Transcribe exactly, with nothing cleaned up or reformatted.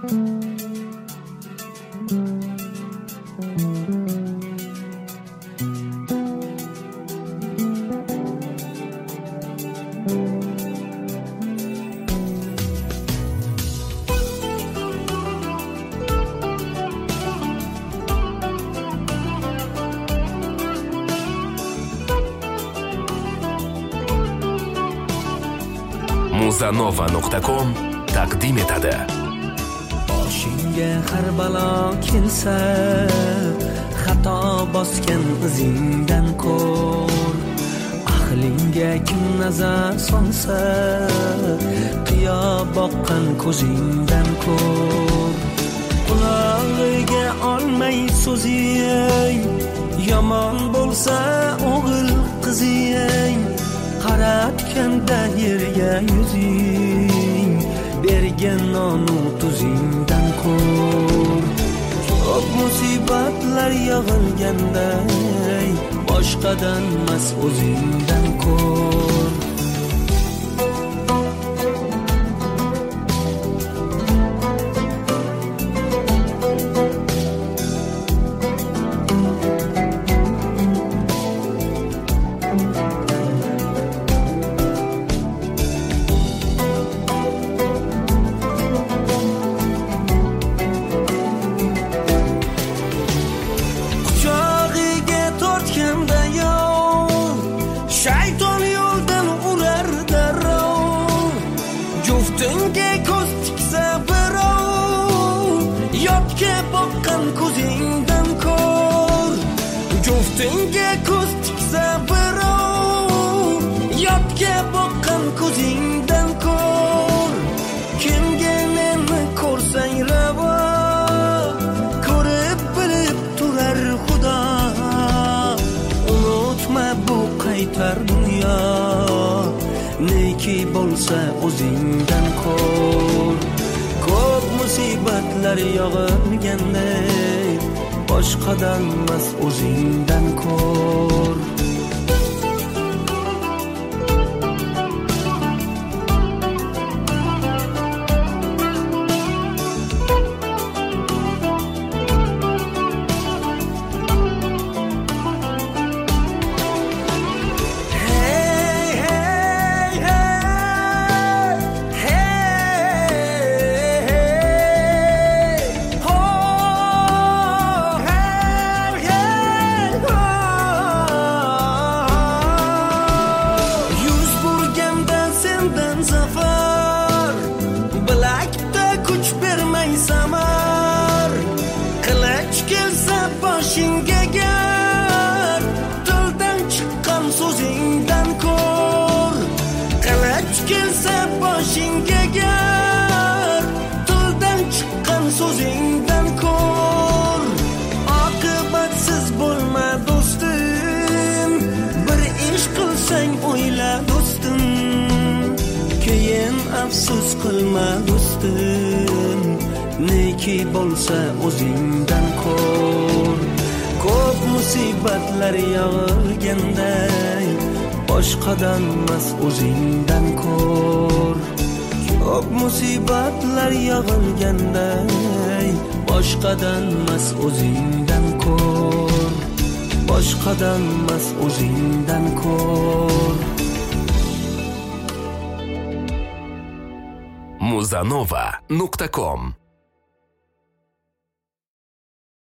muzanova nuqta com taqdim etadi. Boshingga har balo kelsa, xato bosgan izingdan ko'r. Aqlingga kim nazar solsa, qiyo boqqan ko'zingdan ko'r. Qulog'iga olmay so'zing, yomon bo'lsa o'g'il qizing. Qaratganda yerga yuzing, bergan nonu tuzingdan ko'r. Ko'p musibatlar yog'ilganda, boshqadan mas o'zingdan ko'r. Juftinga ko'z tiksa birov, yotga boqqan ko'zingdan ko'r. Juftinga ko'z tiksa birov, yotga boqqan ko'zingdan ko'r. Kimga neni ko'rsang ravo, ko'rib bilib turar Xudo. Unutma bu qaytar dunyo, neki bo'lsa o'zingdan ko'r. Ko'p musibatlar yog'ilganda, boshqadan mas o'zingdan ko'r. Zafar bilakda kuch bermay samar, qilich kelsa boshingga gar, tildan chiqqan so'zingdan ko'r. Qilich kelsa boshingga gar, tildan chiqqan so'zingdan ko'r. Oqibatsiz bo'lma do'stim, bir ish qilsang o'yla do'stim. Keyin afsus qilma do'stim, neki bo'lsa o'zingdan ko'r. Ko'p musibatlar yog'ilganda, boshqadan mas o'zingdan ko'r. Ko'p musibatlar yog'ilganda, boshqadan mas o'zingdan ko'r. Boshqadan mas o'zingdan ko'r. muzanova nuqta com